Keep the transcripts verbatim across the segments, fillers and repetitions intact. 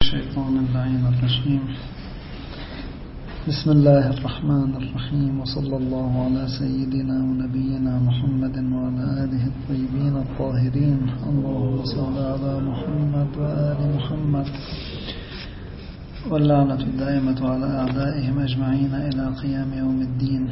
الشيطان اللعين الرجيم. بسم الله الرحمن الرحيم، وصلى الله على سيدنا ونبينا محمد وعلى آله الطيبين الطاهرين. اللهم صل على محمد وآل محمد، واللعنة الدائمة على أعدائهم أجمعين إلى قيام يوم الدين.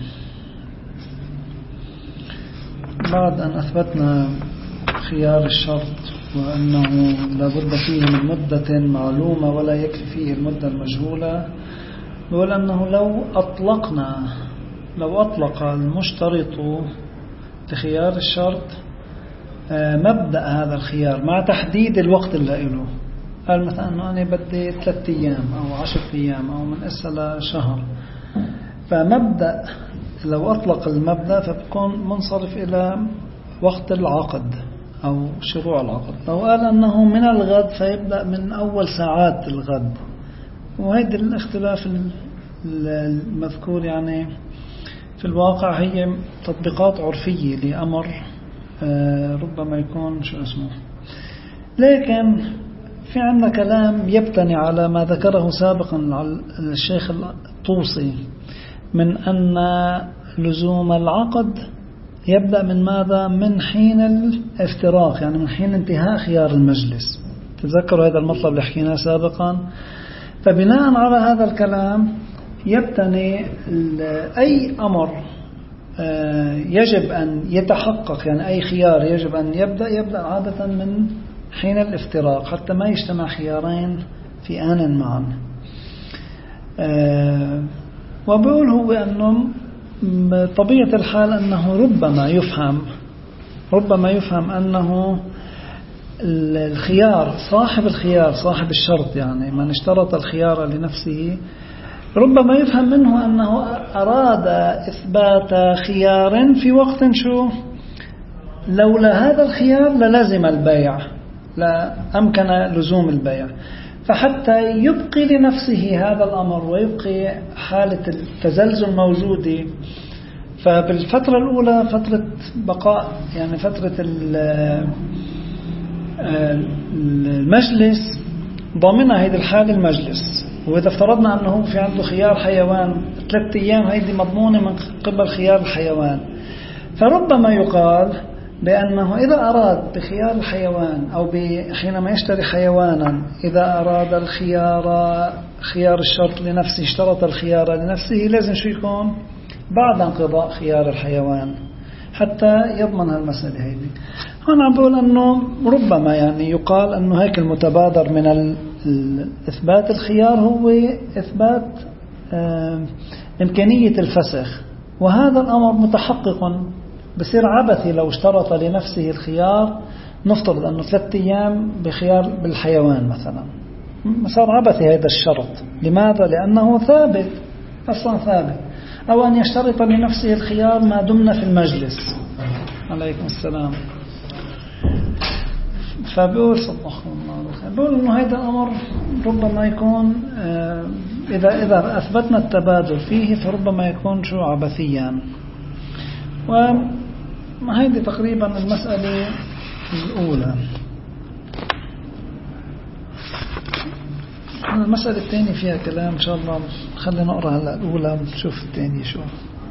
بعد أن أثبتنا خيار الشرط وأنه لابد فيه من مدة معلومة ولا يكفي فيه المدة المجهولة، نقول أنه لو أطلقنا لو أطلق المشترط لخيار الشرط مبدأ هذا الخيار مع تحديد الوقت اللي له، قال مثلا أنه أنا بدي ثلاثة أيام أو عشر أيام أو من إسا لشهر، فمبدأ لو أطلق المبدأ فبكون منصرف إلى وقت العقد أو شروع العقد. لو قال أنه من الغد فيبدأ من أول ساعات الغد. وهذا الاختلاف المذكور يعني في الواقع هي تطبيقات عرفية لأمر ربما يكون شو اسمه. لكن في عندنا كلام يبتني على ما ذكره سابقا الشيخ الطوسي من أن لزوم العقد يبدأ من ماذا؟ من حين الافتراق، يعني من حين انتهاء خيار المجلس. تذكروا هذا المطلب اللي حكيناه سابقا. فبناء على هذا الكلام يبتني أي أمر يجب أن يتحقق، يعني أي خيار يجب أن يبدأ يبدأ عادة من حين الافتراق حتى ما يجتمع خيارين في آن معا. وبقول هو أنه طبيعة الحال أنه ربما يفهم ربما يفهم أنه الخيار صاحب الخيار صاحب الشرط، يعني من اشترط الخيار لنفسه، ربما يفهم منه أنه أراد إثبات خيار في وقت شو لولا هذا الخيار للزم البيع، لا أمكن لزوم البيع. فحتى يبقي لنفسه هذا الأمر ويبقي حالة التزلزل موجودة، فبالفترة الأولى فترة بقاء، يعني فترة المجلس ضامنها هيدي الحالة المجلس. وإذا افترضنا أنه في عنده خيار حيوان ثلاثة أيام، هيدي مضمونة من قبل خيار الحيوان. فربما يقال بأنه إذا أراد بخيار الحيوان أو حينما يشتري حيوانا، إذا أراد الخيار خيار الشرط لنفسه، اشترط الخيار لنفسه، لازم شو يكون بعد انقضاء خيار الحيوان حتى يضمن هالمسألة هيدي. هنا عم بقول أنه ربما يعني يقال أنه هيك المتبادر من إثبات الخيار هو إثبات إمكانية الفسخ، وهذا الأمر متحقق. بصير عبثي لو اشترط لنفسه الخيار، نفترض أنه ثلاثة أيام بخيار بالحيوان مثلا، صار عبثي هذا الشرط. لماذا؟ لأنه ثابت أصلا ثابت. أو أن يشترط لنفسه الخيار ما دمنا في المجلس. عليكم السلام. فبقول صدقهم الله، بقول إنه هذا الأمر ربما يكون إذا إذا أثبتنا التبادل فيه فربما يكون شو عبثيا. وهذه تقريبا المسألة الأولى. المسألة الثانية فيها كلام إن شاء الله، خلينا نقرأ هلا الأولى نشوف الثانية شو.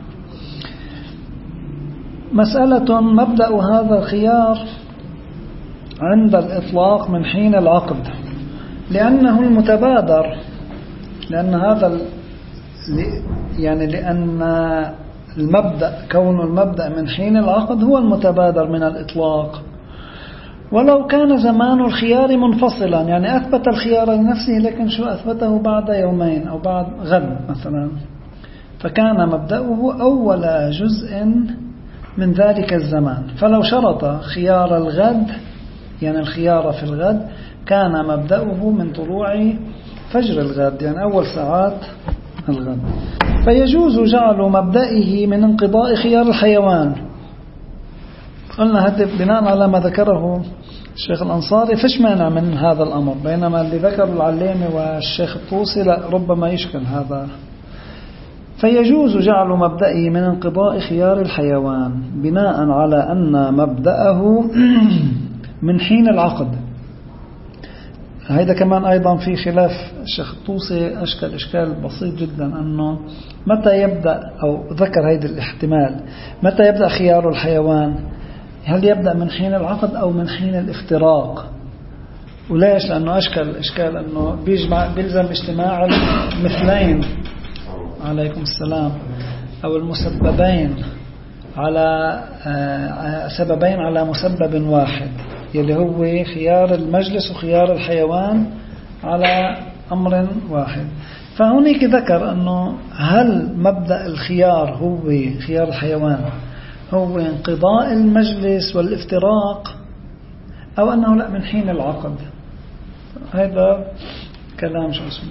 مسألة مبدأ هذا الخيار عند الإطلاق من حين العقد، لأنه المتبادر، لأن هذا يعني لأن المبدأ كون المبدأ من حين العقد هو المتبادر من الإطلاق. ولو كان زمان الخيار منفصلا، يعني أثبت الخيار لنفسه لكن شو أثبته بعد يومين أو بعد غد مثلا، فكان مبدأه أول جزء من ذلك الزمان. فلو شرط خيار الغد، يعني الخيار في الغد، كان مبدأه من طلوع فجر الغد، يعني أول ساعات الغد. فيجوز جعل مبدئه من انقضاء خيار الحيوان. قلنا هذا بناء على ما ذكره الشيخ الأنصاري، فيش مانع من هذا الأمر، بينما اللي ذكر العلامة والشيخ الطوسي لا، ربما يشكل هذا. فيجوز جعل مبدئه من انقضاء خيار الحيوان بناء على أن مبدأه من حين العقد. هيدا كمان أيضا في خلاف. الشيخ الطوسي أشكل إشكال بسيط جدا، أنه متى يبدأ، أو ذكر هيدا الاحتمال، متى يبدأ خيار الحيوان؟ هل يبدأ من حين العقد أو من حين الافتراق؟ وليش؟ لأنه أشكل إشكال أنه بيجمع بيلزم اجتماع المثلين، عليكم السلام، أو المسببين على سببين على مسبب واحد، يلي هو خيار المجلس وخيار الحيوان على أمر واحد. فهناك ذكر أنه هل مبدأ الخيار هو خيار الحيوان هو انقضاء المجلس والافتراق، أو أنه لا من حين العقد. هذا كلام شو اسمه.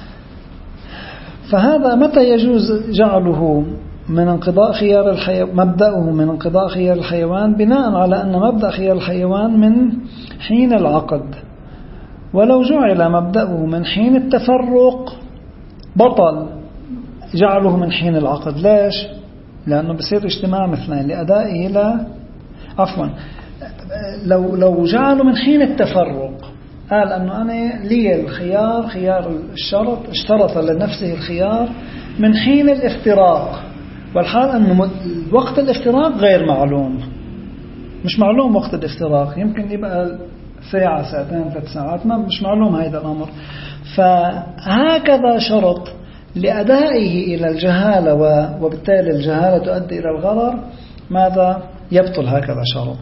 فهذا متى يجوز جعله من انقضاء خيار الحيوان، مبدأه من انقضاء خيار الحيوان بناء على أن مبدأ خيار الحيوان من حين العقد. ولو جعل مبدأه من حين التفرق بطل جعله من حين العقد. ليش؟ لأنه بصير اجتماع مثلين لأدائه لا عفوا لو لو جعله من حين التفرق، قال أنه أنا لي الخيار، خيار الشرط، اشترط لنفسه الخيار من حين الافتراق، والحال أنه وقت الافتراق غير معلوم، مش معلوم وقت الافتراق، يمكن يبقى ساعة ساعتين ثلاث ساعات، ما مش معلوم هذا الأمر. فهكذا شرط لأدائه إلى الجهالة، وبالتالي الجهالة تؤدي إلى الغرر، ماذا يبطل هكذا شرط.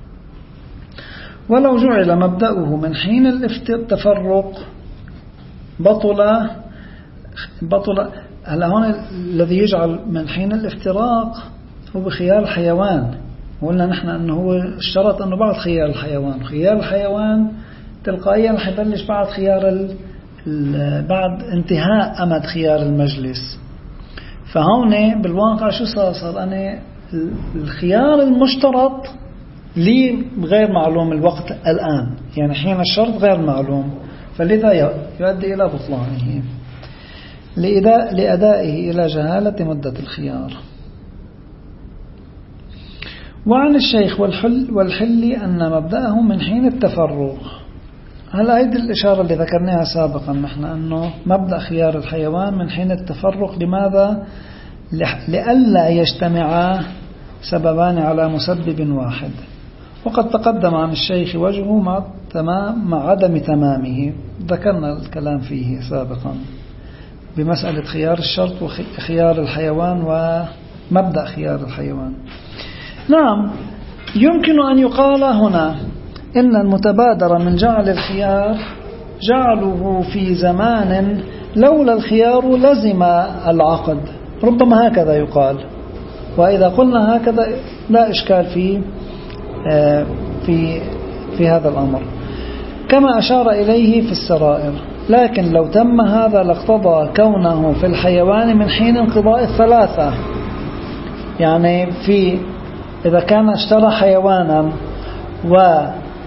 ولو جعل مبدأه من حين التفرق بطل بطل هلا هون الذي يجعل من حين الافتراق هو خيار الحيوان. قلنا نحن أنه هو الشرط أنه بعد خيار الحيوان، خيار الحيوان تلقائيا حيبلش بعد خيار ال... بعد انتهاء أمد خيار المجلس. فهون بالواقع شو صار؟ صار أنا الخيار المشترط لي غير معلوم الوقت الآن، يعني حين الشرط غير معلوم، فلذا يؤدي إلى بطلانه لأدائه إلى جهالة مدة الخيار. وعن الشيخ والحل والحل أن مبدأه من حين التفرق. هلا هيدي الإشارة اللي ذكرناها سابقا نحن، أنه مبدأ خيار الحيوان من حين التفرق. لماذا؟ لئلا يجتمع سببان على مسبب واحد. وقد تقدم عن الشيخ وجهه مع تمام مع عدم تمامه، ذكرنا الكلام فيه سابقا بمسألة خيار الشرط وخيار الحيوان ومبدأ خيار الحيوان. نعم، يمكن أن يقال هنا إن المتبادر من جعل الخيار جعله في زمان لولا الخيار لزم العقد، ربما هكذا يقال. وإذا قلنا هكذا لا إشكال في في في هذا الأمر، كما أشار إليه في السرائر. لكن لو تم هذا لاقتضى كونه في الحيوان من حين انقضاء الثلاثة، يعني في إذا كان اشترى حيوانا و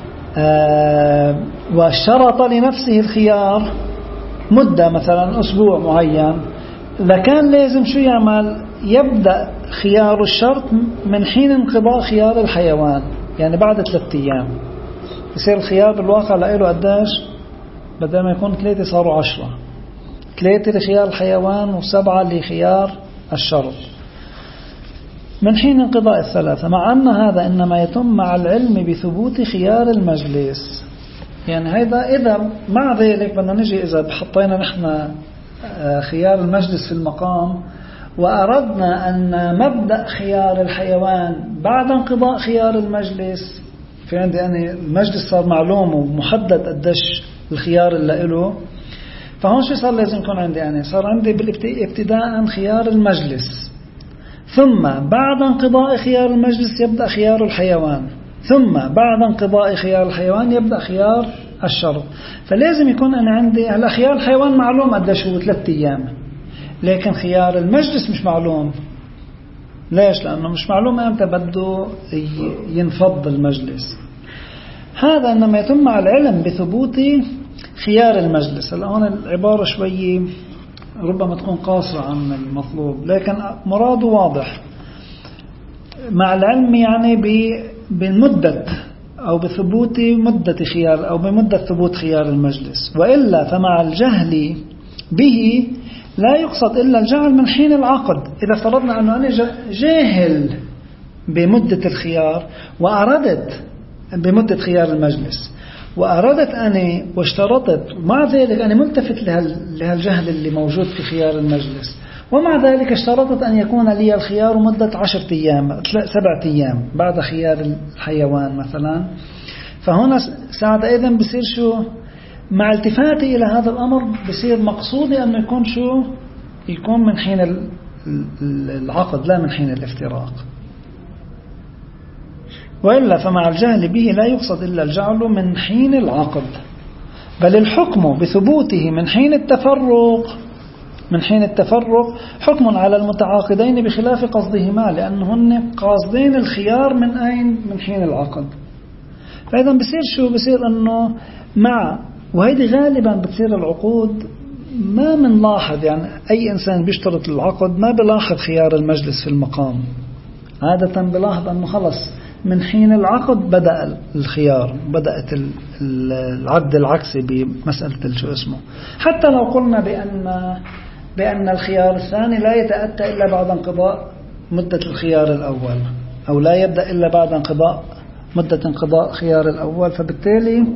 واشترط لنفسه الخيار مدة مثلا أسبوع معين، لكان لازم شو يعمل؟ يبدأ خيار الشرط من حين انقضاء خيار الحيوان، يعني بعد ثلاثة أيام يصير الخيار بالواقع لقيله قداش؟ بدل ما يكون ثلاثة صاروا عشرة، ثلاثة لخيار الحيوان وسبعة لخيار الشرط من حين انقضاء الثلاثة. مع أن هذا إنما يتم مع العلم بثبوت خيار المجلس. يعني هذا إذا مع ذلك بدنا نجي إذا بحطينا نحن خيار المجلس في المقام وأردنا أن مبدأ خيار الحيوان بعد انقضاء خيار المجلس، في عندي أنا المجلس صار معلوم ومحدد قديش الخيار اللي له، فهون شو صار لازم يكون عندي أنا؟ صار عندي بالابتداء خيار المجلس، ثم بعد انقضاء خيار المجلس يبدأ خيار الحيوان، ثم بعد انقضاء خيار الحيوان يبدأ خيار الشرط. فلازم يكون أنا عندي هلا خيار الحيوان معلوم قديش هو ثلاثة أيام، لكن خيار المجلس مش معلوم. ليش؟ لأنه مش معلوم أمتى بده ينفض المجلس. هذا إنما يتم مع العلم بثبوت خيار المجلس. هلا هون العبارة شوي ربما تكون قاصرة عن المطلوب، لكن مراده واضح. مع العلم يعني بالمدة أو بثبوت مدة خيار أو بمدة ثبوت خيار المجلس. وإلا فمع الجهل به لا يقصد إلا الجعل من حين العقد. إذا افترضنا أنه أنا جاهل بمدة الخيار وأردت بمدة خيار المجلس وأردت أنا واشترطت مع ذلك أنا ملتفت لهالجهل اللي موجود في خيار المجلس، ومع ذلك اشترطت أن يكون لي الخيار مدة عشرة أيام سبعة أيام بعد خيار الحيوان مثلا، فهنا ساعتها بصير شو مع التفاتي إلى هذا الأمر بصير مقصودي أنه يكون شو يكون من حين العقد لا من حين الافتراق. وإلا فمع الجهل به لا يقصد إلا الجعل من حين العقد، بل الحكم بثبوته من حين التفرق من حين التفرق حكم على المتعاقدين بخلاف قصدهما، لأنهن قاصدين الخيار من أين من حين العقد. فإذا بصير شو بصير أنه مع وهيدي غالبا بتصير العقود ما منلاحظ، يعني أي إنسان بيشترط العقد ما بلاحظ خيار المجلس في المقام، عادة بلاحظ أنه خلص من حين العقد بدأ الخيار، بدأت العد العكسي بمسألة شو اسمه. حتى لو قلنا بأن بأن الخيار الثاني لا يتأتى إلا بعد انقضاء مدة الخيار الأول، أو لا يبدأ إلا بعد انقضاء مدة انقضاء خيار الأول، فبالتالي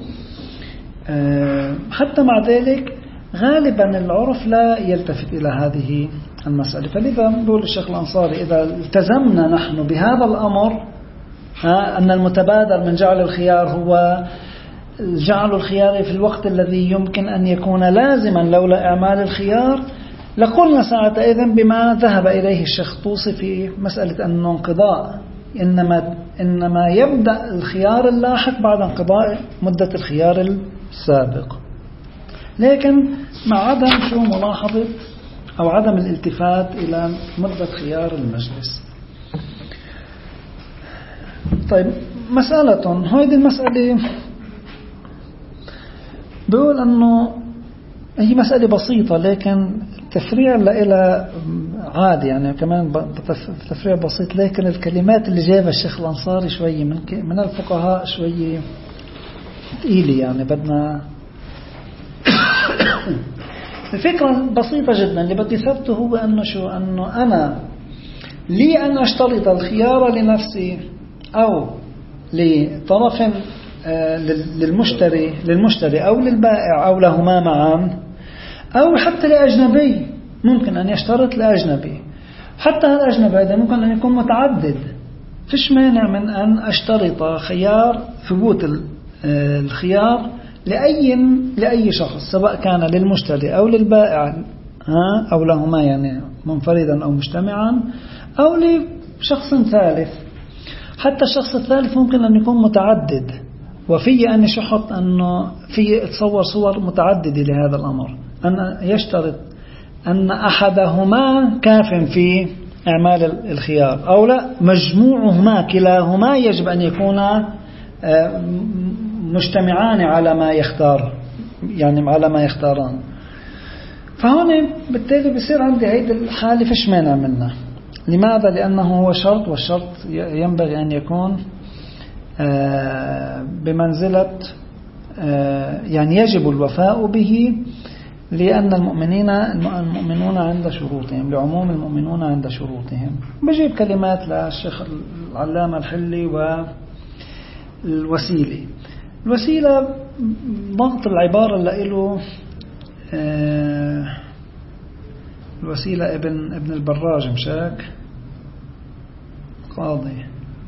حتى مع ذلك غالبا العرف لا يلتفت إلى هذه المسألة. فلذا بقول الشيخ الأنصاري إذا التزمنا نحن بهذا الأمر أن المتبادر من جعل الخيار هو جعل الخيار في الوقت الذي يمكن أن يكون لازما لولا إعمال الخيار، لقلنا ساعتئذ بما ذهب إليه الشيخ طوسي في مسألة أن انقضاء إنما, إنما يبدأ الخيار اللاحق بعد انقضاء مدة الخيار السابق، لكن مع عدم شو ملاحظة أو عدم الالتفات إلى مدة خيار المجلس. طيب مسألة هذه المسألة بيقول أنه هي مسألة بسيطة، لكن تفريع إلى عادي يعني كمان تفريع بسيط، لكن الكلمات اللي جابها الشيخ الأنصاري شوية من من الفقهاء شوية ثقيلة، يعني بدنا الفكرة بسيطة جدا. اللي بدي ثبته هو أنه شو أنه أنا لي أن أشترط الخيار لنفسي أو لطرف للمشتري للمشتري أو للبائع أو لهما معا، أو حتى لأجنبي ممكن أن يشترط لأجنبي. حتى الأجنبي هذا ممكن أن يكون متعدد، فيش مانع من أن أشترط خيار ثبوت الخيار لأي لأي شخص سواء كان للمشتري أو للبائع أو لهما يعني منفردا أو مجتمعا أو لشخص ثالث. حتى الشخص الثالث ممكن أن يكون متعدد، وفي أن يشحط أنه في تصور صور متعددة لهذا الأمر، أن يشترط أن أحدهما كاف في إعمال الخيار أو لا مجموعهما كلاهما يجب أن يكونا مجتمعان على ما يختار، يعني على ما يختاران. فهون بالتالي بيصير عندي هيدا الحالة فيش مانع منها. لماذا؟ لأنه هو شرط، والشرط ينبغي أن يكون بمنزلة يعني يجب الوفاء به، لأن المؤمنين المؤمنون عند شروطهم، لعموم المؤمنون عند شروطهم. بجيب كلمات للشيخ العلامة الحلي والوسيلة. الوسيلة ضغط العبارة اللي له الوسيلة ابن ابن البراج مشاك قاضي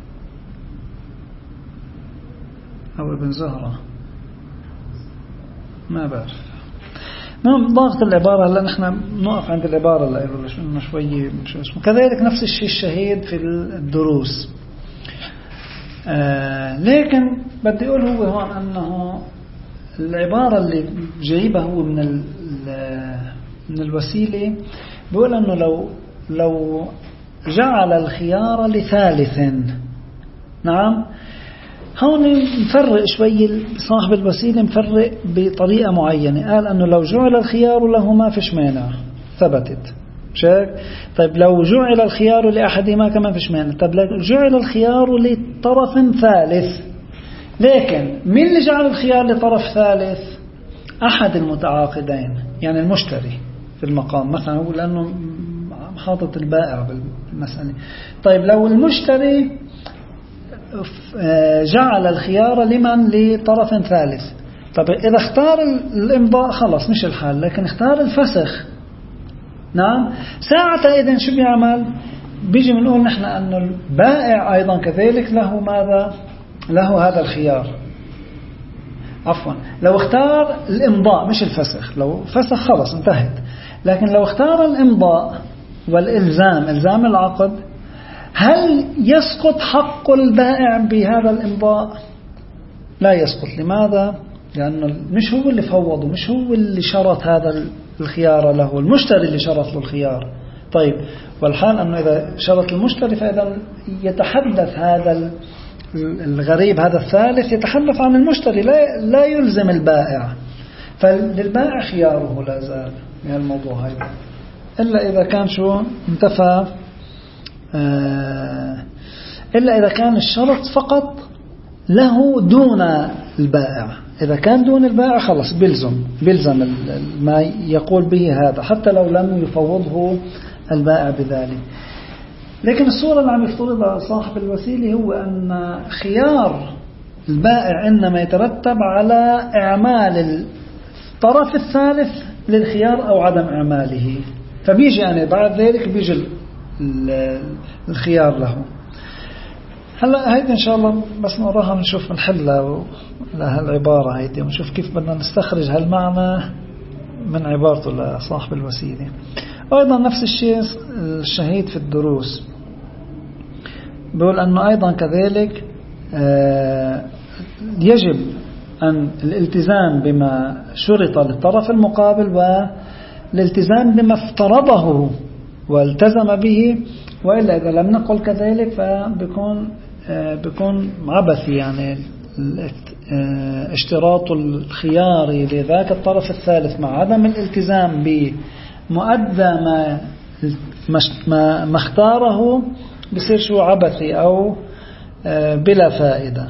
أو ابن زهرة ما بعرف. المهم ضغط العبارة هلا نحن نقف عند العبارة اللي له شوي شو اسمه. كذلك نفس الشيء الشهيد في الدروس. آه لكن بدي أقول هو هون أنه العبارة اللي جايبها هو من من الوسيلة بيقول أنه لو لو جعل الخيار لثالث، نعم هون مفرق شوي صاحب الوسيلة، مفرق بطريقة معينة. قال أنه لو جعل الخيار له ما فيش مانع ثبتت شاك. طيب لو جعل الخيار لأحدهما كمان فيش مانع. طيب لو جعل الخيار لطرف ثالث، لكن مين اللي جعل الخيار لطرف ثالث؟ أحد المتعاقدين، يعني المشتري في المقام مثلا، هو لأنه حاطط البائع بالمسألة. طيب لو المشتري جعل الخيار لمن؟ لطرف ثالث. طب إذا اختار الإمضاء خلاص مش الحال، لكن اختار الفسخ، نعم، ساعتها إذن شو بيعمل؟ بيجي بنقول نحن أن البائع أيضا كذلك له ماذا؟ له هذا الخيار. عفوا، لو اختار الإمضاء مش الفسخ، لو فسخ خلاص انتهت، لكن لو اختار الإمضاء والإلزام، إلزام العقد، هل يسقط حق البائع بهذا الإمضاء؟ لا يسقط. لماذا؟ لأنه مش هو اللي فوضه، مش هو اللي شرط هذا الخيار له، المشتري اللي شرط له الخيار. طيب، والحال أنه إذا شرط المشتري فإذا يتحدث هذا الغريب، هذا الثالث يتحدث عن المشتري، لا لا يلزم البائع. فللبائع خياره لا زال من الموضوع هذا، إلا إذا كان شو انتفى، آه إلا إذا كان الشرط فقط له دون البائع. إذا كان دون البائع خلص بيلزم بيلزم ما يقول به هذا، حتى لو لم يفوضه البائع بذلك. لكن الصورة اللي عم يفترضها صاحب الوسيلة هو أن خيار البائع إنما يترتب على إعمال الطرف الثالث للخيار أو عدم إعماله، فبيجي أنا بعد ذلك بيجي الخيار له. هلا هيدي إن شاء الله بس نراها نشوف نحلها لهالعبارة هيدي، ونشوف كيف بدنا نستخرج هالمعنى من عبارته لصاحب الوسيلة. وأيضا نفس الشيء الشهيد في الدروس بيقول أنه أيضا كذلك يجب أن الالتزام بما شرط للطرف المقابل والالتزام بما افترضه والتزم به، وإلا إذا لم نقل كذلك فبيكون بيكون عبثي، يعني اشتراط الخيار لذاك الطرف الثالث مع عدم الالتزام بمؤدى ما ما ما اختاره بصير شو عبثي أو بلا فائدة.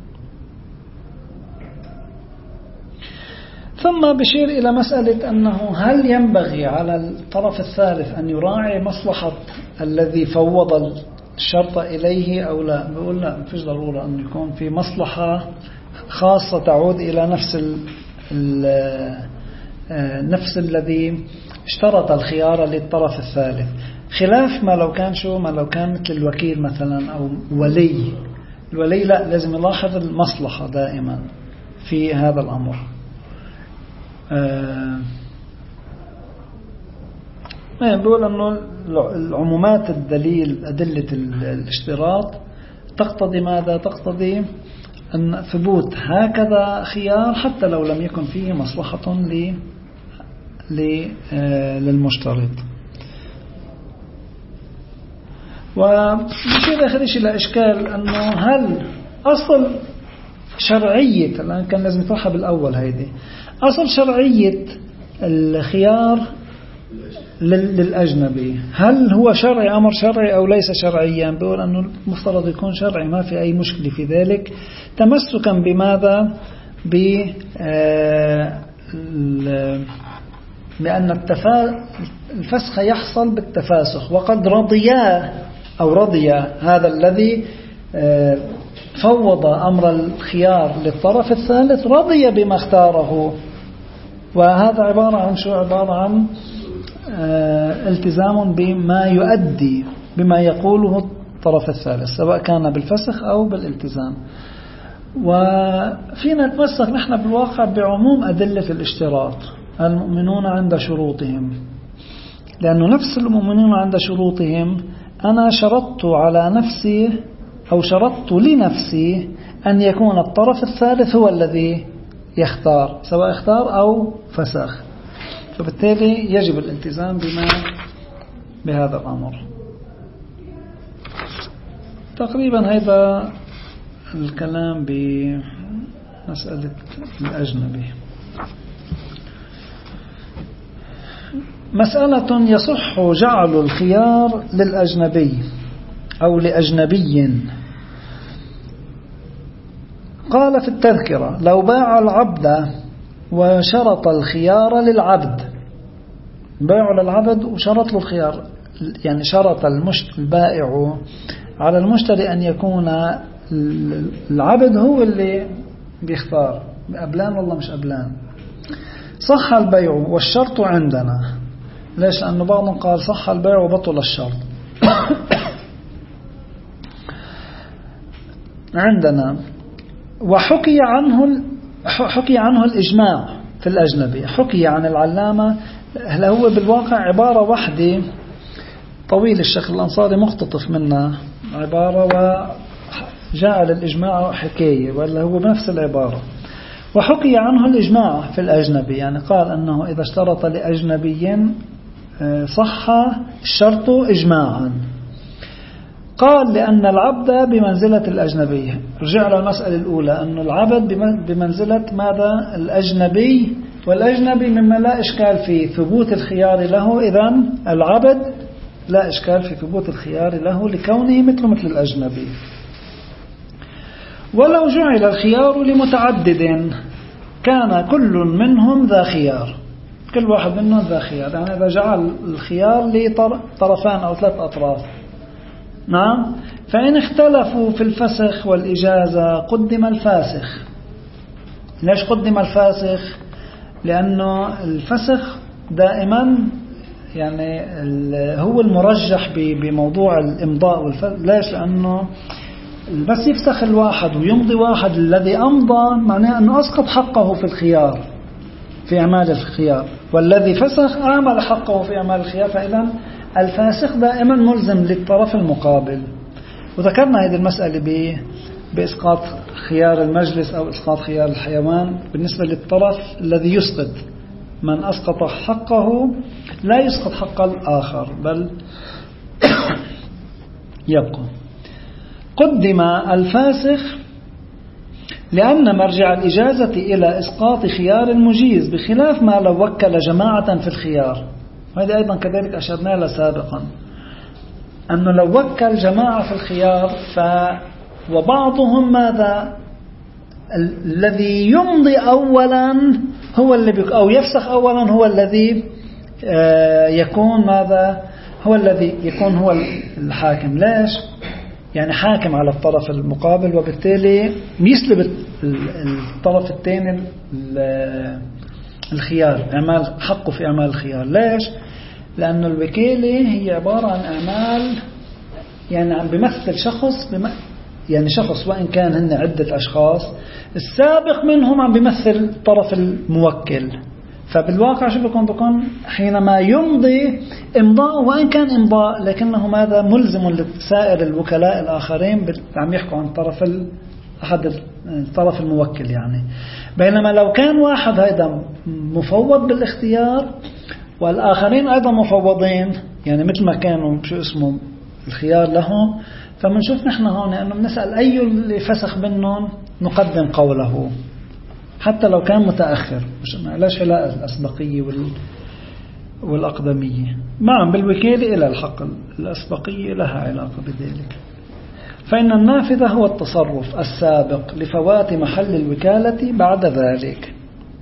ثم بشير إلى مسألة أنه هل ينبغي على الطرف الثالث أن يراعي مصلحة الذي فوض الشرط إليه أو لا؟ بقول لا، مفيش ضرورة أن يكون في مصلحة خاصة تعود إلى نفس ال ال نفس الذي اشترط الخيار للطرف الثالث، خلاف ما لو كان شو ما لو كان مثل الوكيل مثلا أو ولي. الولي لا، لازم يلاحظ المصلحة دائما في هذا الأمر. آه بيقول أنه العمومات الدليل أدلة الاشتراط تقتضي ماذا؟ تقتضي أن ثبوت هكذا خيار حتى لو لم يكن فيه مصلحة للمشترط. وبشير آخر شيء لإشكال أنه هل أصل شرعية، الآن كان لازم يطرحها بالأول هيدي، أصل شرعية الخيار للأجنبي هل هو شرعي، أمر شرعي أو ليس شرعيا؟ بيقول أنه المفترض يكون شرعي، ما في أي مشكلة في ذلك، تمسكا بماذا؟ بأن الفسخ يحصل بالتفاسخ، وقد رضيا أو رضي هذا الذي فوض أمر الخيار للطرف الثالث رضي بما اختاره. وهذا عبارة عن شو؟ عبارة عن التزام بما يؤدي بما يقوله الطرف الثالث، سواء كان بالفسخ أو بالالتزام. وفينا نتمسك نحن بالواقع بعموم أدلة الاشتراط، المؤمنون عند شروطهم، لأنه نفس المؤمنون عند شروطهم أنا شرطت على نفسي أو شرطت لنفسي أن يكون الطرف الثالث هو الذي يختار، سواء اختار أو فسخ، فبالتالي يجب الالتزام بما بهذا الأمر. تقريبا هذا الكلام بمسألة الأجنبي. مسألة يصح جعل الخيار للأجنبي أو لأجنبي. قال في التذكرة: لو باع العبد وشرط الخيار للعبد، باع للعبد وشرط له الخيار، يعني شرط البائع على المشتري أن يكون العبد هو اللي بيختار أبلان والله مش أبلان، صح البيع والشرط عندنا. ليش؟ لأنه بعضهم قال صح البيع وبطل الشرط. عندنا وحكي عنه حكي عنه الإجماع في الأجنبي، حكي عن العلامة. هل هو بالواقع عبارة واحدة طويل، الشيخ الأنصاري مختطف منها عبارة وجاء للإجماع حكاية، ولا هو بنفس العبارة. وحكي عنه الإجماع في الأجنبي، يعني قال أنه إذا اشترط لأجنبي صح الشرط إجماعا. قال لأن العبد بمنزلة الأجنبي. رجع على المسألة الأولى أن العبد بمنزلة ماذا؟ الأجنبي، والأجنبي مما لا إشكال في ثبوت الخيار له. إذن العبد لا إشكال في ثبوت الخيار له لكونه مثل مثل الأجنبي. ولو جعل الخيار لمتعدد كان كل منهم ذا خيار، كل واحد منهم ذا خيار. يعني إذا جعل الخيار لطرفان أو ثلاث أطراف، نعم، فإن اختلفوا في الفسخ والإجازة قدم الفاسخ. ليش قدم الفاسخ؟ لأنه الفسخ دائما يعني هو المرجح بموضوع الإمضاء والفسخ. ليش؟ لأنه بس يفسخ الواحد ويمضي واحد، الذي أمضى معناه أنه أسقط حقه في الخيار في أعمال الخيار، والذي فسخ أعمل حقه في أعمال الخيار. فإذا الفاسخ دائما ملزم للطرف المقابل. وذكرنا هذه المسألة بإسقاط خيار المجلس أو إسقاط خيار الحيوان بالنسبة للطرف الذي يسقط. من أسقط حقه لا يسقط حق الآخر بل يبقى. قدم الفاسخ لأن مرجع الإجازة إلى إسقاط خيار المجيز، بخلاف ما لو وكل جماعة في الخيار. وهذا أيضا كذلك أشرنا له سابقا، أنه لو وكل جماعة في الخيار ف وبعضهم ماذا الذي يمضي أولا هو اللي بيك أو يفسخ أولا هو الذي يكون ماذا هو الذي يكون هو الحاكم. ليش؟ يعني حاكم على الطرف المقابل، وبالتالي يسلب الطرف الثاني الخيار، اعمال حقه في اعمال الخيار. ليش؟ لأن الوكالة هي عبارة عن اعمال يعني عم بيمثل شخص بم... يعني شخص وإن كان هن عدة أشخاص، السابق منهم عم بيمثل الطرف الموكل. فبالواقع شو بيكون بيكون حينما يمضي إمضاء وإن كان إمضاء لكنه ماذا ملزم لسائر الوكلاء الآخرين عم يحكوا عن طرف أحد الطرف الموكل يعني. بينما لو كان واحد هيدا مفوض بالاختيار والآخرين أيضا مفوضين، يعني مثل ما كانوا شو اسمه الخيار لهم، فمنشوف نحن هون أنه بنسأل أي اللي فسخ منهم نقدم قوله حتى لو كان متأخر، مش علاش علاقة الأسبقية والأقدمية. معا بالوكالة إلى الحق الأسبقية لها علاقة بذلك. فإن النافذة هو التصرف السابق لفوات محل الوكالة بعد ذلك.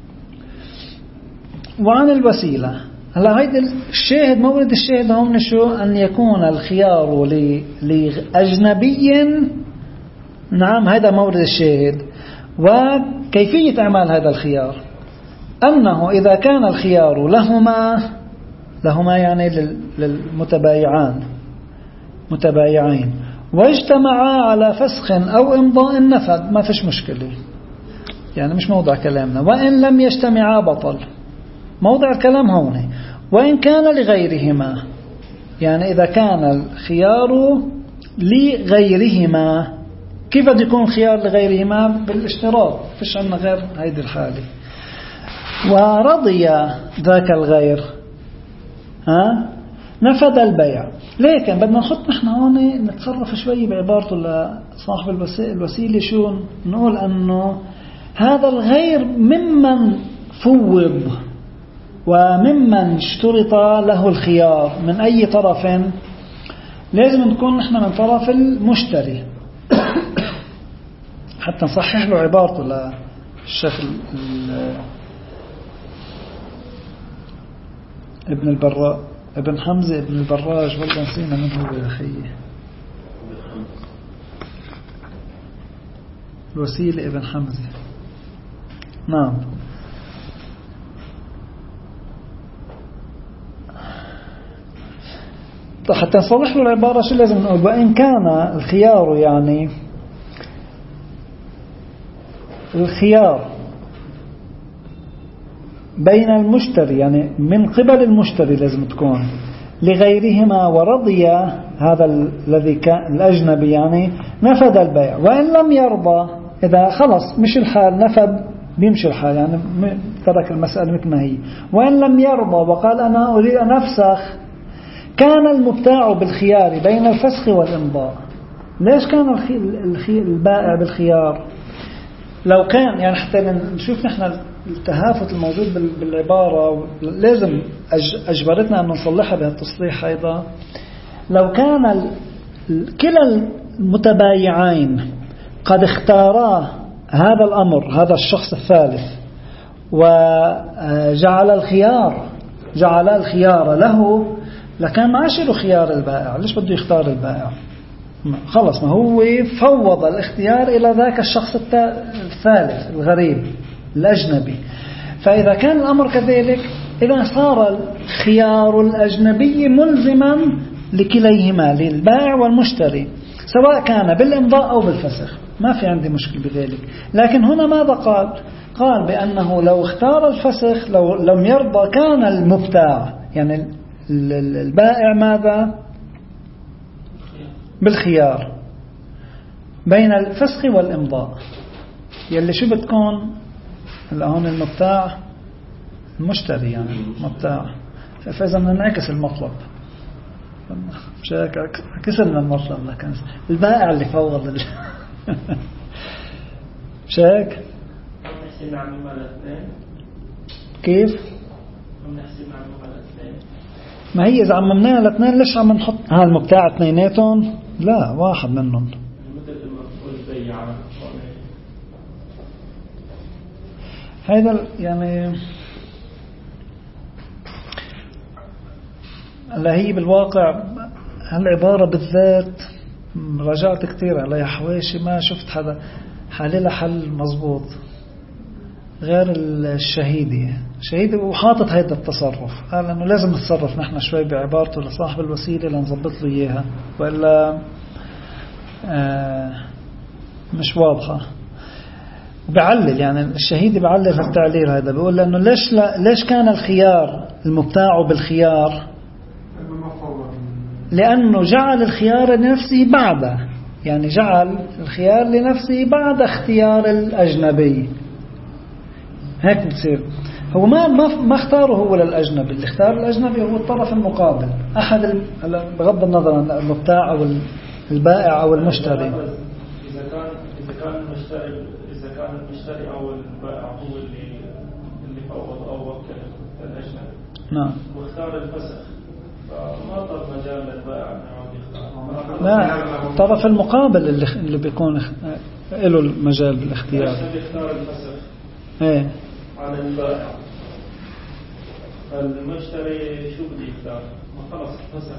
وعن الوسيلة، هلا هيدا الشاهد مورد الشاهد هون شو؟ أن يكون الخيار لأجنبي. نعم هذا مورد الشاهد. وكيفية أعمال هذا الخيار أنه إذا كان الخيار لهما لهما يعني للمتبايعان متبايعين واجتمعا على فسخ أو إمضاء نفذ، ما فيش مشكلة، يعني مش موضع كلامنا. وإن لم يجتمعا بطل، موضع الكلام هون. وإن كان لغيرهما، يعني إذا كان الخيار لغيرهما، كيف بده يكون خيار لغيرهما؟ بالاشتراط، فيش عندنا غير هيدي الحالة. ورضي ذاك الغير ها نفذ البيع. لكن بدنا نحط نحن هون نتصرف شوي بعبارته لصاحب الوسيلة، شو نقول؟ أنه هذا الغير ممن فوض وممن اشترط له الخيار من أي طرف، لازم نكون نحن من طرف المشتري. حتى نصحح له عبارته للشيخ ابن البراء ابن حمزة ابن البراج، والله نسينا من هو يا أخي. الوسيلة ابن حمزة. نعم. حتى نصلح له العبارة شو لازم نقول؟ وإن كان الخيار، يعني الخيار بين المشتري، يعني من قبل المشتري لازم تكون لغيرهما ورضي هذا الذي كان الأجنبي، يعني نفذ البيع. وإن لم يرضى، إذا خلص مش الحال نفذ بيمشي الحال، يعني ترك المسألة مثل ما هي. وإن لم يرضى وقال أنا أريد أن أفسخ، كان المبتاع بالخيار بين الفسخ والإمضاء. ليش كان البائع بالخيار؟ لو كان يعني حتى نشوف نحن التهافت الموجود بالعبارة، لازم أجبرتنا أن نصلحها بهالتصليح أيضا. لو كان كلا المتبايعين قد اختارا هذا الأمر، هذا الشخص الثالث، وجعل الخيار جعل الخيار له، لكان ما عشره خيار البائع. ليش بده يختار البائع؟ خلص، ما هو فوض الاختيار إلى ذاك الشخص الثالث الغريب الأجنبي. فإذا كان الأمر كذلك، إذا صار الخيار الأجنبي ملزما لكليهما، للبائع والمشتري، سواء كان بالإمضاء أو بالفسخ، ما في عندي مشكل بذلك. لكن هنا ماذا قال؟ قال بأنه لو اختار الفسخ، لو لم يرضى، كان المبتاع يعني البائع ماذا؟ بالخيار بين الفسخ والإمضاء. يلي شو بتكون الآن المبتاع المشتري، يعني مبتاع. فإذا ننعكس المطلب، مش هيك كسرنا المطلب، لكن البائع اللي فوض ال... مش هيك؟ كيف؟ ما هي إذا عممناها لاثنين، ليش عم نحط ها المبتاع اثنيناتهم؟ لا، واحد منهم. هذا يعني اللي هي بالواقع هالعبارة بالذات رجعت كتير عليها حواشي، ما شفت حدا حللها حل مزبوط غير الشهيدي. الشهيدي وحاطط هيدا التصرف، قال انه لازم نتصرف نحن شوي بعبارته لصاحب الوسيلة لنضبط له اياها، وإلا آه مش واضحة. وبعلل يعني الشهيدي بعلل هالتعليل هذا، بيقول لأنه ليش لا ليش كان الخيار المبتاع بالخيار؟ لأنه جعل الخيار لنفسه بعده، يعني جعل الخيار لنفسه بعد اختيار الأجنبي. هيك بتصير هو ما ما ما اختاره هو للأجنبي، اللي اختار الأجنبي هو الطرف المقابل، أحد بغض النظر عن المبتاع أو البائع أو المشتري. إذا كان إذا كان المشتري إذا كان المشتري أو البائع هو اللي اللي فوض أو وكل الأجنبي، نعم، واختار الفسخ، فما طلب مجال للبائع أن يختار. لا، الطرف المقابل اللي اللي بيكون له المجال بالاختيار. الأجنبي اختار الفسخ إيه على البائع، المشتري شو بده يختار؟ ما خلص فسخ.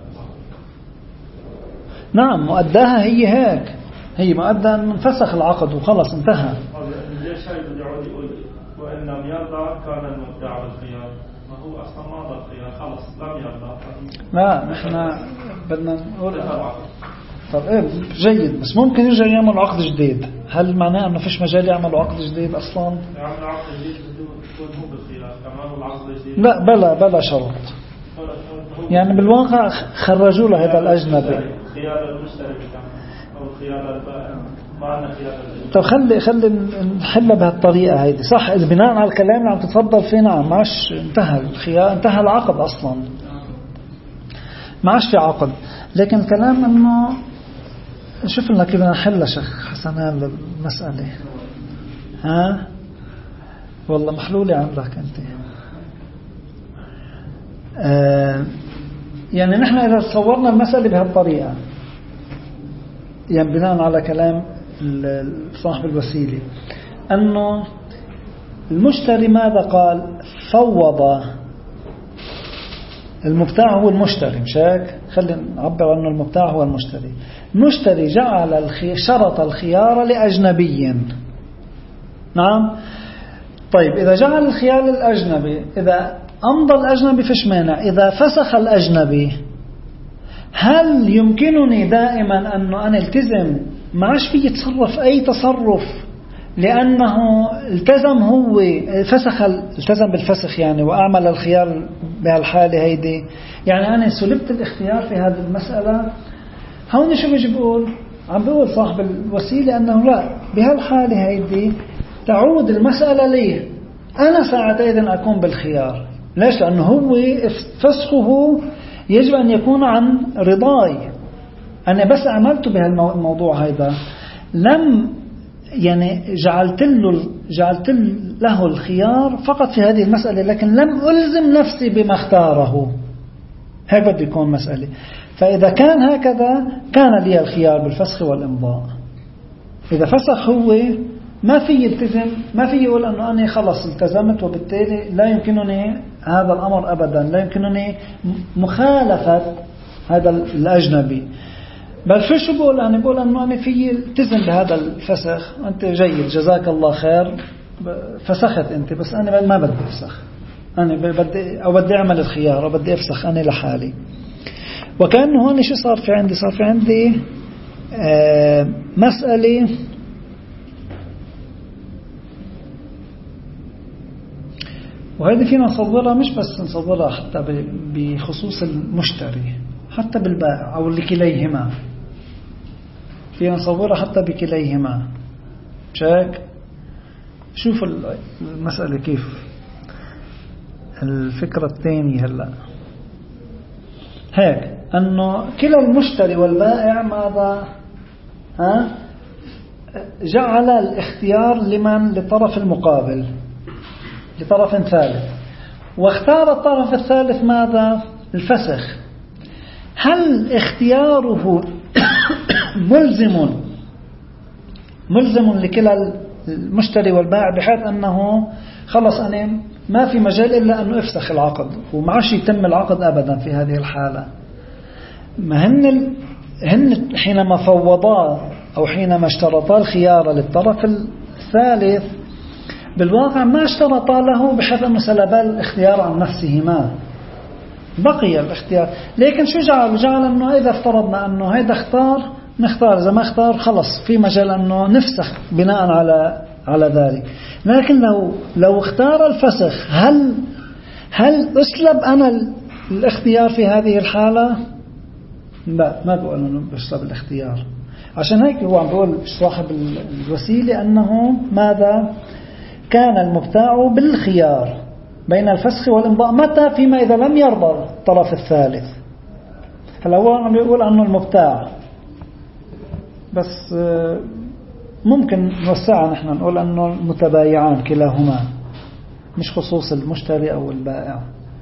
نعم، مؤداها هي هيك، هي مؤدى أن فسخ العقد وخلص انتهى. ليش هاي بده يعود يقول وإن لم يرضى كان المبتاع بالخيار؟ ما هو أصلا ما ضل خيار، خلص لم يرضى. لا، نحن بدنا نقول طب إيه جيد، بس ممكن يرجع يعمل عقد جديد. هل معناه أنه فيش مجال يعملوا عقد جديد أصلا؟ يعمل عقد جديد يكون هو بالخيار كمان العقد الجديد؟ لا، بلا بلا شرط. يعني بالواقع خرجوا له هذا الأجنبي. خيار المشتري أو خيار البائع، ما عندنا خيار. طب خلي خلي نحلها بهالطريقة هيدي، صح؟ إذا بناء على الكلام اللي عم تتفضل فيه، نعم، ماش انتهى الخيار، انتهى العقد أصلا، ماش في عقد. لكن الكلام إنه شوف لنا كيف بدنا نحلها شيخ حسنان للمسألة. ها والله محلولة عندك أنت. آه يعني نحن إذا تصورنا المسألة بهالطريقة، يعني بناء على كلام صاحب الوسيلة أنه المشتري ماذا قال؟ فوض. المبتاع هو المشتري، مش هيك؟ خلينا نعبر عنه المبتاع هو المشتري. المشتري جعل الخي... شرط الخيار لأجنبي. نعم. طيب إذا جعل الخيار للأجنبي، إذا أمضى الأجنبي فيش مانع. إذا فسخ الأجنبي، هل يمكنني دائما أنه أنا التزم؟ ما عادش في يتصرف أي تصرف لأنه التزم، هو فسخ، التزم بالفسخ يعني، وأعمل الخيار بهالحالة هيدي. يعني أنا سلبت الاختيار في هذه المسألة. هون شو بيجي بقول؟ عم بيقول صاحب الوسيلة أنه لا، بهالحالة هيدي تعود المسألة لي أنا ساعتين أكون بالخيار. ليش؟ لأنه هو فسخه يجب أن يكون عن رضاي. أنا بس عملته بهالموضوع هذا، لم يعني جعلت له جعلت له الخيار فقط في هذه المسألة، لكن لم ألزم نفسي بما اختاره. هيك بده يكون مسألة. فإذا كان هكذا كان لي الخيار بالفسخ والإمضاء. إذا فسخ هو ما في يلتزم، ما في يقول أنه أنا خلص التزمت وبالتالي لا يمكنني هذا الأمر أبدا، لا يمكنني مخالفة هذا الأجنبي. بل شو شو بقول؟ أنا بقول أنه أنا في التزم بهذا الفسخ. أنت جيد، جزاك الله خير، فسخت أنت، بس أنا ما بدي أفسخ، أنا بدي أو بدي أعمل الخيار أو بدي أفسخ أنا لحالي. وكأنه هون شو صار في عندي؟ صار في عندي آه مسألة وهذه فينا نصورها، مش بس نصورها حتى بخصوص المشتري، حتى بالبائع أو لكليهما فينا نصورها حتى بكليهما. شاك شوف المسألة كيف. الفكرة الثانية هلأ هيك، أنه كلا المشتري والبائع ماذا ها جعل الاختيار لمن؟ للطرف المقابل، لطرف ثالث، واختار الطرف الثالث ماذا؟ الفسخ. هل اختياره ملزم ملزم لكلا المشتري والبائع بحيث أنه خلص أنا ما في مجال إلا أنه افسخ العقد وما عادش يتم العقد أبدا في هذه الحالة؟ ما هن هن حينما فوضا أو حينما اشترطا الخيار للطرف الثالث بالواقع ما اشترطا له بحيث أنه سلبا الاختيار عن نفسهما، بقي الاختيار. لكن شو جعل؟ جعل أنه إذا افترضنا أنه هيدا اختار نختار، إذا ما اختار خلص في مجال أنه نفسخ بناء على على ذلك. لكن لو لو اختار الفسخ، هل هل أسلب أنا الاختيار في هذه الحالة؟ لا، ما بقول أنه بسلب الاختيار. عشان هيك هو عم بقول صاحب الوسيلة أنه ماذا؟ كان المبتاع بالخيار بين الفسخ والإمضاء. متى؟ فيما إذا لم يرضى الطرف الثالث. هلا هو عم يقول أنه المبتاع، بس ممكن نوسعها نحن نقول أنه المتبايعان كلاهما، مش خصوص المشتري أو البائع.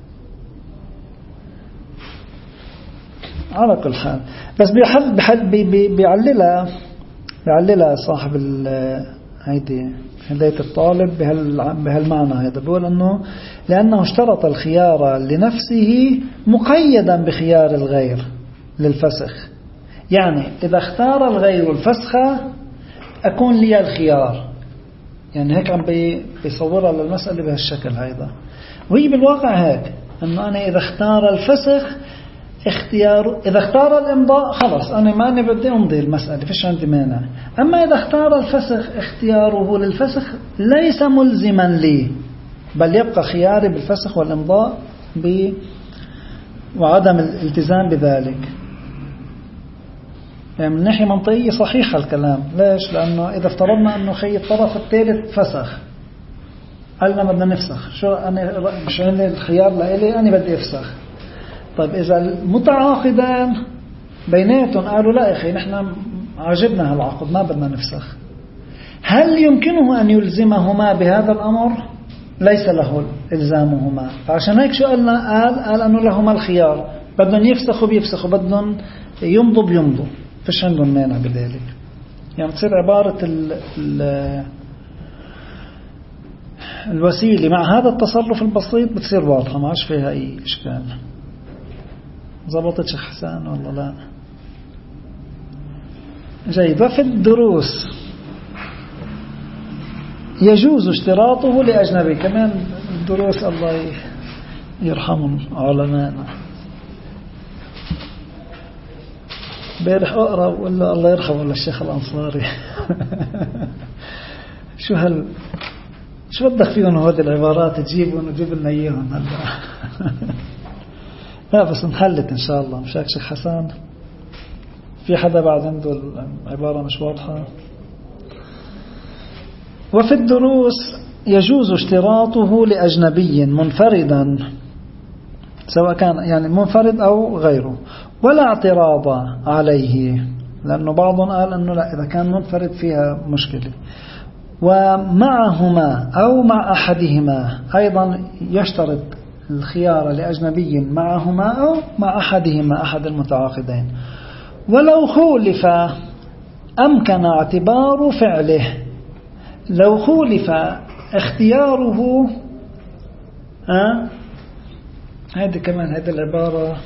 على كل حال بس بيحل بيحل بي بيعللها بيعللها صاحب هيدي هداية الطالب بهالمعنى هذا. بيقول أنه لأنه اشترط الخيار لنفسه مقيدا بخيار الغير للفسخ. يعني إذا اختار الغير الفسخ أكون لي الخيار. يعني هيك عم بيصورها للمسألة بهالشكل هذا. وهي بالواقع هيك، أنه أنا إذا اختار الفسخ اختيار، إذا اختار الإمضاء خلص أنا ما أنا بدي أمضي المسألة، فيش عندي مانع. أما إذا اختار الفسخ اختياره للفسخ ليس ملزما لي، بل يبقى خياري بالفسخ والإمضاء ب وعدم الالتزام بذلك. يعني من ناحية منطقية صحيح الكلام. ليش؟ لأنه إذا افترضنا أنه خي الطرف الثالث فسخ، قالنا بدنا نفسخ، شو أنا مش عندي الخيار لإلي، أنا بدي أفسخ. طيب إذا المتعاقدان بيناتهم قالوا لا يا أخي نحن عجبنا هالعقد ما بدنا نفسخ، هل يمكنه أن يلزمهما بهذا الأمر؟ ليس له إلزامهما. فعشان هيك شو قالنا؟ قال قال أنه لهما الخيار، بدهم يفسخوا بيفسخوا، بدهم يمضوا بيمضوا، فيش عندهم مانع بذلك. يعني تصير عبارة ال ال الوسيلة مع هذا التصرف البسيط بتصير واضحة، ما عادش فيها أي إشكال. ضبطت شيخ حسان والله لا؟ جيد. وفي الدروس يجوز اشتراطه لأجنبي. كمان الدروس الله يرحم علماءنا. بيرح أقرأ ولا الله يرحم ولا الشيخ الأنصاري. شو هال شو بدك فيهم هذه العبارات تجيبهم وتجيب لنا اياهم هلا. لا بس انحلت ان شاء الله. مش هيك شيخ حسن؟ في حدا بعد عنده العبارة مش واضحة؟ وفي الدروس يجوز اشتراطه لأجنبي منفردا سواء كان يعني منفرد أو غيره ولا اعتراض عليه، لأنه بعضهم قال أنه لا إذا كان منفرد فيها مشكلة. ومعهما أو مع أحدهما أيضا يشترط الخيار لأجنبي معهما أو مع أحدهما أحد المتعاقدين. ولو خولف أمكن اعتبار فعله. لو خولف اختياره أه؟ هذه كمان هذه العبارة.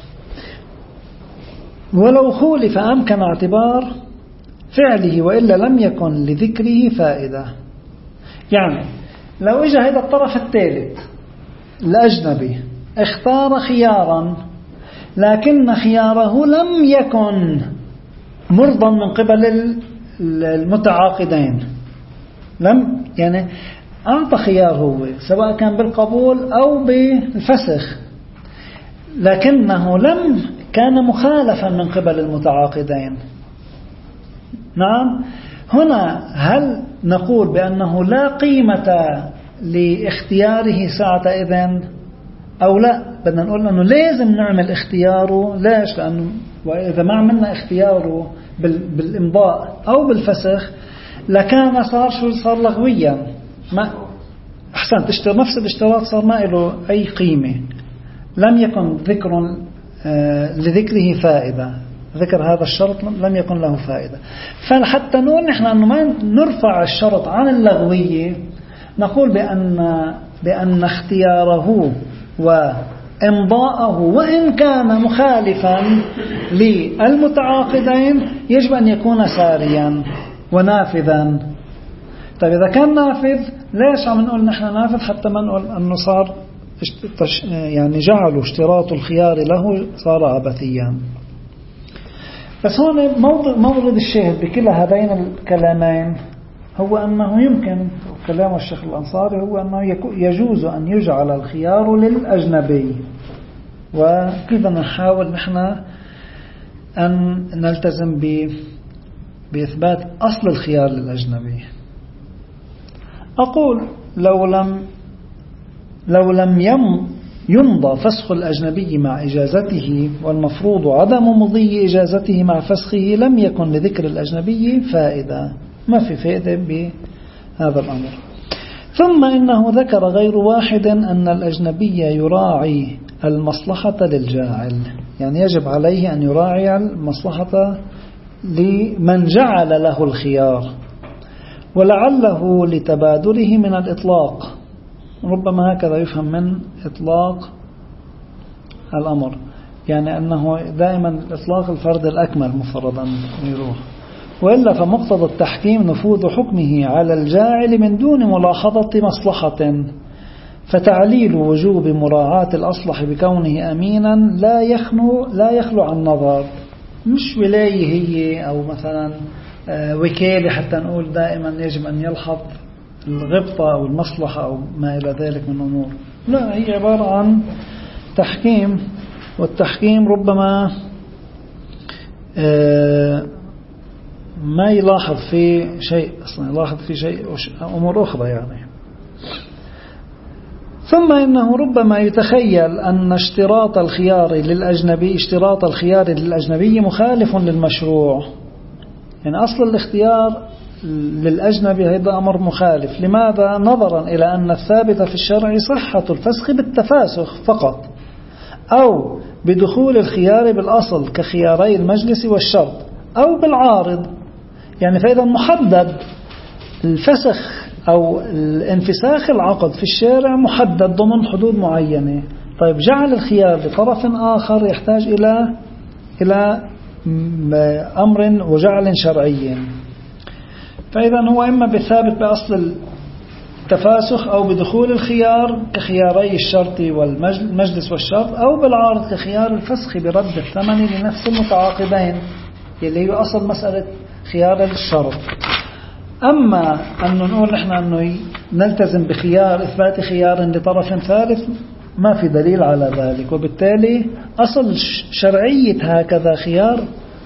ولو خولف أمكن اعتبار فعله وإلا لم يكن لذكره فائدة. يعني لو إجا هذا الطرف الثالث الأجنبي اختار خيارا لكن خياره لم يكن مرضا من قبل المتعاقدين، لم يعني أعطى خيار هو سواء كان بالقبول أو بالفسخ لكنه لم كان مخالفا من قبل المتعاقدين. نعم. هنا هل نقول بأنه لا قيمة لاختياره ساعة إذن أو لا؟ بدنا نقول أنه لازم نعمل اختياره. ليش؟ لأنه وإذا ما عملنا اختياره بالإمضاء أو بالفسخ لكان صار شو صار لغويا. ما أحسن تشتري نفس الاشتراط صار ما له أي قيمة، لم يكن ذكر آه لذكره فائدة. ذكر هذا الشرط لم يكن له فائدة. فحتى نقول نحن أنه ما نرفع الشرط عن اللغوية نقول بأن بأن اختياره وإمضاءه وإن كان مخالفا للمتعاقدين يجب أن يكون ساريا ونافذا. طيب إذا كان نافذ ليش عم نقول نحن نافذ؟ حتى ما نقول أنه صار يعني جعلوا اشتراط الخيار له صار عبثيا. بس هون موضع مورد الشاهد بكل هذين الكلامين هو أنه يمكن كلام الشيخ الأنصاري هو أنه يجوز أن يجعل الخيار للأجنبي. وكيف نحاول نحن أن نلتزم بإثبات أصل الخيار للأجنبي. أقول لو لم لو لم يم يمضى فسخ الأجنبي مع إجازته والمفروض عدم مضي إجازته مع فسخه لم يكن لذكر الأجنبي فائدة. ما في فائدة بهذا الأمر. ثم إنه ذكر غير واحد أن الأجنبي يراعي المصلحة للجاعل، يعني يجب عليه أن يراعي المصلحة لمن جعل له الخيار، ولعله لتبادله من الإطلاق. ربما هكذا يفهم من إطلاق الأمر، يعني أنه دائما الإطلاق الفرد الأكمل مفردا يروح. وإلا فمقتضى التحكيم نفوذ حكمه على الجاعل من دون ملاحظة مصلحة، فتعليل وجوب مراعاة الأصلح بكونه أمينا لا يخلو لا يخلو عن نظر. مش ولاية هي أو مثلا وكالة حتى نقول دائما يجب أن يلحظ الغبطة أو المصلحة أو ما إلى ذلك من أمور. لا، هي عبارة عن تحكيم، والتحكيم ربما ما يلاحظ في شيء أصلا، يلاحظ في شيء أمور أخرى يعني. ثم إنه ربما يتخيل أن اشتراط الخيار للأجنبي اشتراط الخيار للأجنبي مخالف للمشروع، يعني أصل الاختيار للأجنبي هذا أمر مخالف. لماذا؟ نظرا إلى أن الثابت في الشرع صحة الفسخ بالتفاسخ فقط أو بدخول الخيار بالأصل كخياري المجلس والشرط أو بالعارض. يعني فإذا محدد الفسخ أو الانفساخ العقد في الشارع محدد ضمن حدود معينة. طيب جعل الخيار لطرف آخر يحتاج إلى إلى أمر وجعل شرعي. فإذا هو إما بثابت بأصل التفاسخ أو بدخول الخيار كخياري الشرط والمجلس والشرط، أو بالعارض كخيار الفسخ برد الثمن لنفس المتعاقدين اللي هي أصل مسألة خيار الشرط. أما أن نقول نحن أنه نلتزم بخيار إثبات خيار لطرف ثالث ما في دليل على ذلك، وبالتالي أصل شرعية هكذا خيار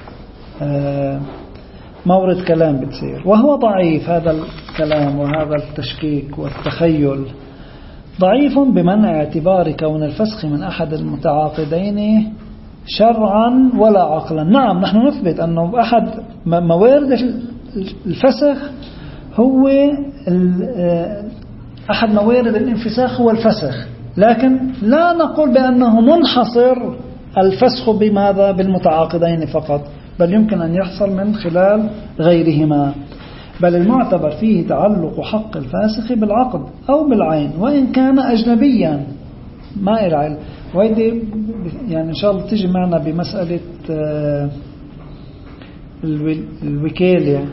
مورد كلام بتصير، وهو ضعيف. هذا الكلام وهذا التشكيك والتخيل ضعيف بمنع اعتبار كون الفسخ من أحد المتعاقدين شرعا ولا عقلا. نعم نحن نثبت أنه أحد موارد الفسخ هو أحد موارد الانفساخ هو الفسخ، لكن لا نقول بأنه منحصر الفسخ بماذا بالمتعاقدين فقط، بل يمكن أن يحصل من خلال غيرهما. بل المعتبر فيه تعلق حق الفاسخ بالعقد أو بالعين وإن كان أجنبيا ما العلم. وهذه يعني إن شاء الله تيجي معنا بمسألة الوكالة،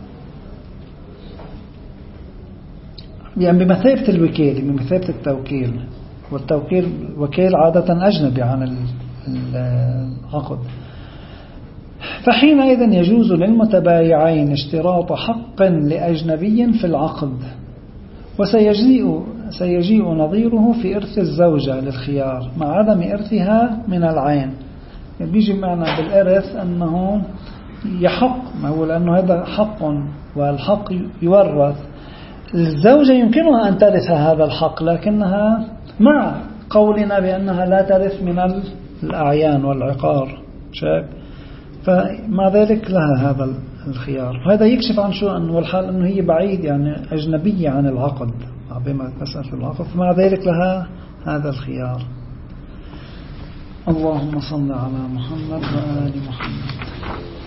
يعني بمثابة الوكالة بمثابة التوكيل، والتوكيل وكيل عادة أجنبي عن العقد. فحينئذ يجوز للمتبايعين اشتراط حق لأجنبي في العقد، وسيجيء سيجيء نظيره في إرث الزوجة للخيار مع عدم إرثها من العين. يعني بيجي معنا بالإرث أنه يحق، ما هو لأنه هذا حق والحق يورث. الزوجة يمكنها أن ترث هذا الحق، لكنها مع قولنا بأنها لا ترث من الأعيان والعقار شاك، فمع ذلك لها هذا الخيار. هذا يكشف عن شو أنه والحال أنه هي بعيد يعني أجنبية عن العقد بما تسأل في العقد، فمع ذلك لها هذا الخيار. اللهم صل على محمد وآل محمد.